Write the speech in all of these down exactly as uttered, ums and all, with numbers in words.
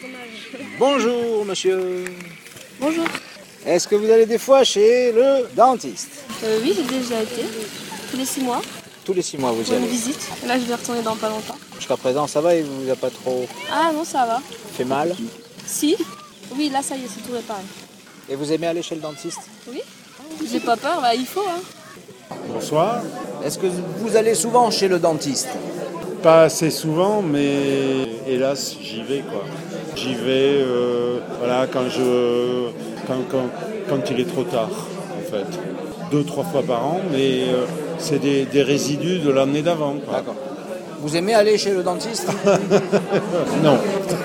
dommage. Bonjour monsieur. Bonjour. Est-ce que vous allez des fois chez le dentiste? Euh, oui, j'ai déjà été. Tous les six mois. Tous les six mois vous y Pour une allez? visite. Là, je vais retourner dans pas longtemps. Jusqu'à présent ça va, il vous a pas trop Ah non, ça va. fait mal? Si. Oui, là, ça y est, c'est tout réparé. Et vous aimez aller chez le dentiste? Oui. J'ai pas peur, bah il faut. Hein. Bonsoir. Est-ce que vous allez souvent chez le dentiste? Pas assez souvent, mais hélas, j'y vais quoi. J'y vais, euh, voilà, quand je, quand, quand, quand il est trop tard, en fait. Deux, trois fois par an, mais euh, c'est des, des résidus de l'année d'avant. quoi. D'accord. Vous aimez aller chez le dentiste? Non.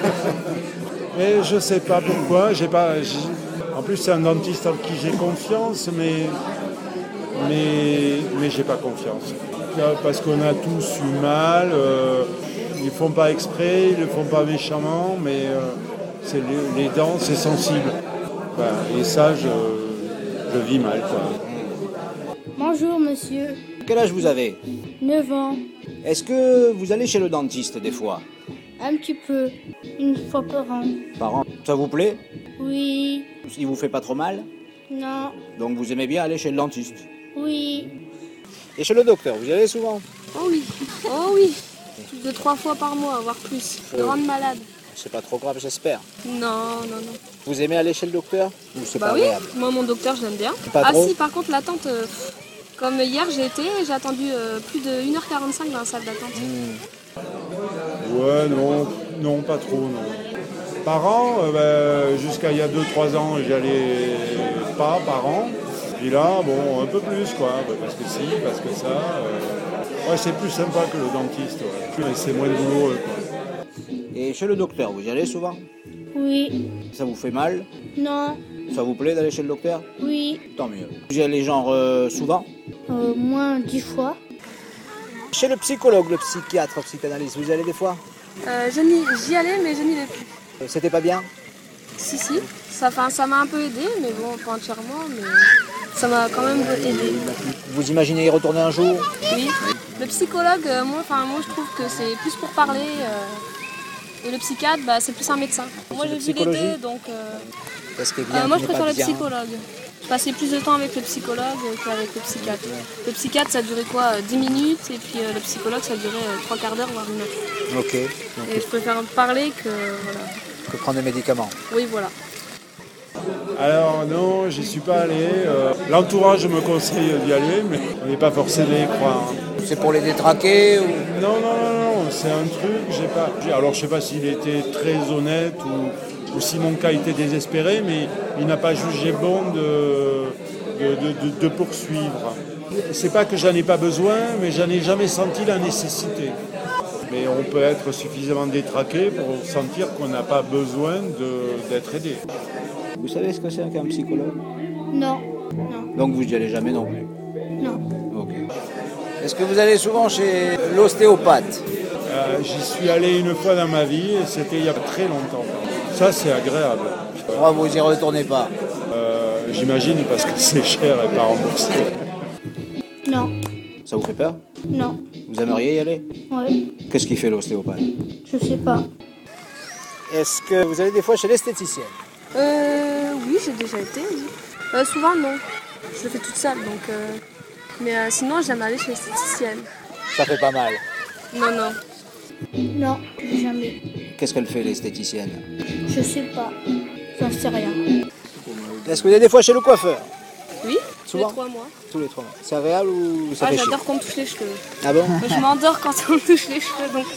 Mais je sais pas pourquoi. J'ai pas. j'ai- En plus, c'est un dentiste en qui j'ai confiance, mais mais mais j'ai pas confiance. Parce qu'on a tous eu mal. Euh, ils font pas exprès, ils le font pas méchamment, mais euh, c'est les, les dents, c'est sensible. Enfin, et ça, je, je vis mal. Quoi. Bonjour monsieur, Quel âge vous avez? neuf ans, Est-ce que vous allez chez le dentiste des fois? un petit peu, une fois par an. Par an? Ça vous plaît? Oui, Il vous fait pas trop mal? non, Donc vous aimez bien aller chez le dentiste? oui, Et chez le docteur, vous y allez souvent? Oh oui. Oh oui. Plus de trois fois par mois, voire plus. Je rendre malade. C'est pas trop grave, j'espère. Non, non, non. Vous aimez aller chez le docteur? Ou c'est Bah pas oui, agréable? moi mon docteur je l'aime bien. Pas Ah trop si, par contre l'attente, euh, comme hier j'ai été, j'ai attendu euh, plus de une heure quarante-cinq dans la salle d'attente. Ouais, non, non, pas trop, non. Par an, euh, ben, jusqu'à il y a deux trois ans, j'y allais pas par an. Puis là, bon, un peu plus, quoi. Ben, parce que si, parce que ça. euh, Ouais, c'est plus sympa que le dentiste, ouais. Mais c'est moins douloureux, quoi. Et chez le docteur, vous y allez souvent? oui, Ça vous fait mal? non, Ça vous plaît d'aller chez le docteur? oui, Tant mieux. Vous y allez genre euh, souvent? euh, moins dix fois. Chez le psychologue, le psychiatre, le psychanalyste, vous y allez des fois? Euh, je n'y- J'y allais mais je n'y vais plus. Euh, C'était pas bien? Si, si, ça enfin, ça m'a un peu aidé, mais bon, pas entièrement, mais ça m'a quand même aidé. Vous imaginez y retourner un jour? Oui. Le psychologue, euh, moi, enfin, moi je trouve que c'est plus pour parler, euh, et le psychiatre, bah, c'est plus un médecin. Moi de j'ai vu les psychologie deux, donc euh, Qu'est-ce qui est bien, euh, moi qui je n'est préfère pas le bien? psychologue. Je passais plus de temps avec le psychologue qu'avec le psychiatre. Le psychiatre ça durait quoi, euh, dix minutes, et puis euh, le psychologue ça durait euh, trois quarts d'heure, voire une heure. Ok. Donc, Et je préfère parler que, voilà. que prendre des médicaments. Oui, voilà. Alors non, j'y suis pas allé. euh, L'entourage me conseille d'y aller, mais on n'est pas forcé d'y croire. C'est pour les détraquer ou... Non, non, non, non, c'est un truc, j'ai pas. Alors je sais pas s'il était très honnête ou, ou si mon cas était désespéré, mais il n'a pas jugé bon de, de, de- de- de poursuivre. C'est pas que j'en ai pas besoin, mais j'en ai jamais senti la nécessité. Mais on peut être suffisamment détraqué pour sentir qu'on n'a pas besoin de- d'être aidé. Vous savez ce que c'est qu'un psychologue? Non, non, Donc vous n'y allez jamais non plus? non, Ok. Est-ce que vous allez souvent chez l'ostéopathe? Euh, J'y suis allé une fois dans ma vie et c'était il y a très longtemps. Ça, c'est agréable. Pourquoi vous y retournez pas? Euh, J'imagine parce que c'est cher et pas remboursé. non, Ça vous fait peur? non, Vous aimeriez y aller? oui, Qu'est-ce qu'il fait l'ostéopathe? je sais pas. Est-ce que vous allez des fois chez l'esthéticienne? Euh, oui, j'ai déjà été, oui. Euh, souvent, non. Je le fais toute seule, donc... euh, Mais euh, sinon, j'aime aller chez l'esthéticienne. Ça fait pas mal. Non, non. Non, jamais. Qu'est-ce qu'elle fait l'esthéticienne? Je sais pas, j'en sais rien. Est-ce que vous allez des fois chez le coiffeur? Oui, tous les Souvent? trois mois. Tous les trois mois. C'est agréable ou ça Ah, fait chier? j'adore qu'on me touche les cheveux. Ah bon? Moi, je m'endors quand on me touche les cheveux, donc...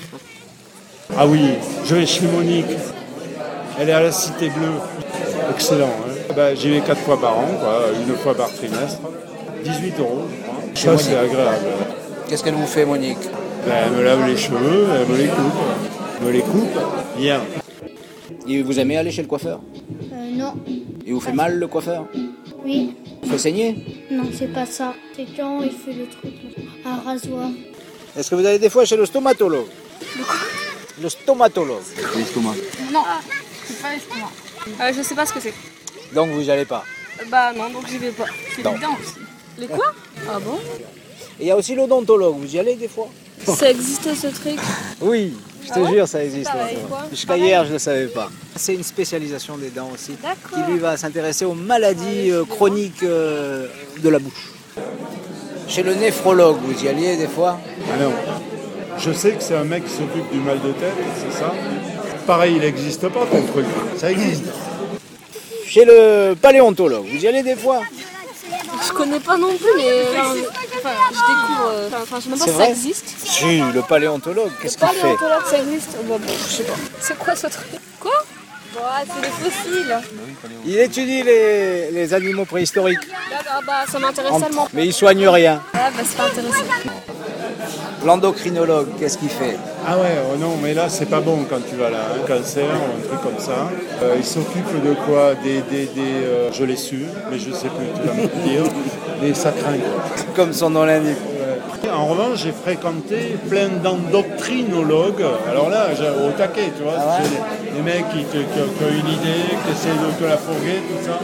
Ah oui, je vais chez Monique. Elle est à la Cité Bleue. Excellent. Hein. Ben, j'y vais quatre fois par an, quoi, une fois par trimestre. dix-huit euros, je crois. Ça, c'est agréable. Qu'est-ce qu'elle vous fait, Monique? Ben, elle me lave les cheveux, elle me les coupe. Elle me les coupe bien. Et vous aimez aller chez le coiffeur? Euh, non, Il vous fait mal le coiffeur? oui, Il fait saigner? non, c'est pas ça. C'est quand il fait le truc, un rasoir. Est-ce que vous allez des fois chez le stomatologue? Le stomatologue. Non, c'est pas l'estomac. Euh, je sais pas ce que c'est. Donc vous n'y allez pas. Euh, Bah non, donc j'y vais pas. C'est Non. les dents aussi. Les quoi? Ah bon? Et il y a aussi l'odontologue, vous y allez des fois? Ça existe ce truc? Oui. Je te jure, ça existe. Pareil, encore. quoi. Jusqu'à Pareil. hier, je ne le savais pas. C'est une spécialisation des dents aussi, D'accord. qui lui va s'intéresser aux maladies euh, chroniques euh, de la bouche. Chez le néphrologue, vous y alliez des fois? Ah non. Je sais que c'est un mec qui s'occupe du mal de tête, c'est ça? Pareil, il n'existe pas ton truc. Ça existe. Chez le paléontologue, vous y allez des fois? Je connais pas non plus, mais enfin, je, enfin, je découvre. euh, Enfin, je sais même pas C'est si vrai ça existe. Si, le paléontologue, qu'est-ce Le qu'il fait? paléontologue, ça existe. Bon, pff, je sais pas. C'est quoi ce truc? Quoi? Ouais, c'est des fossiles. Il étudie les, les animaux préhistoriques, D'accord, bah ça m'intéresse En- tellement. mais il soigne rien. Ouais, bah c'est pas intéressant. L'endocrinologue, qu'est-ce qu'il fait? Ah ouais, oh non, mais là, c'est pas bon quand tu vas là, un cancer ou un truc comme ça. Euh, il s'occupe de quoi? Des, des, des euh, je l'ai su, mais je sais plus, tu vas me le dire. Des sacrins. Comme son nom l'indique. En revanche, j'ai fréquenté plein d'endocrinologues. Alors là, j'ai- au taquet, tu vois. Ah ouais c'est des, des mecs qui, te- qui ont qui ont une idée, qui essaient de te la fourguer, tout ça.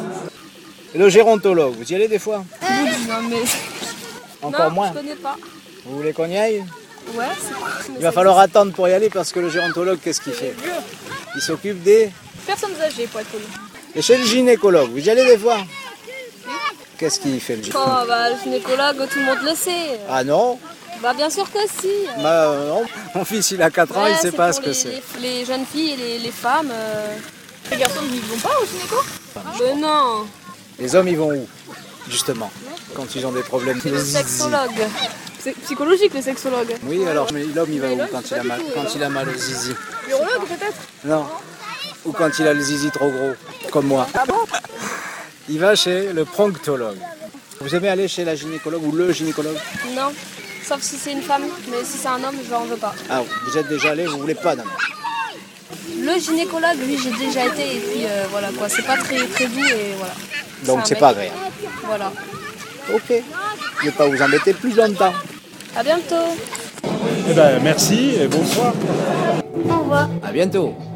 Le gérontologue, vous y allez des fois? Non, mais. Encore non, moins. Je connais pas. Vous voulez qu'on y aille? Ouais, c'est quoi? Il va falloir attendre pour y aller parce que le gérontologue, qu'est-ce qu'il fait? Il s'occupe des... Personnes âgées, pour être poli. Et chez le gynécologue, vous y allez des fois? Qu'est-ce qu'il fait le gynécologue? Oh, bah le gynécologue, tout le monde le sait. Ah non? Bah bien sûr que si. Bah euh, non. Mon fils, il a quatre ans, Ouais, il sait c'est pas pour ce que les- c'est. Les, les jeunes filles et les, les femmes. euh. Les garçons, ils vont pas au gynéco? Ben non. Les hommes, ils vont où? Justement, quand ils ont des problèmes de Le zizi. sexologue. C'est psychologique le sexologue. Oui, alors, mais l'homme, il va où quand il a mal, quand il a mal au zizi? Urologue peut-être? Non. Ou quand il a le zizi trop gros, comme moi. Ah bon? Il va chez le pronctologue. Vous aimez aller chez la gynécologue ou le gynécologue? Non. Sauf si c'est une femme, mais si c'est un homme, je n'en veux pas. Ah, vous êtes déjà allé, vous voulez pas non? Le gynécologue, lui, j'ai déjà été et puis euh, voilà quoi. C'est pas très très doux et voilà. Donc un c'est mec. pas agréable. Voilà. Ok. Je vais pas vous embêter plus longtemps. À bientôt. Eh ben, merci et bonsoir. Au revoir. À bientôt.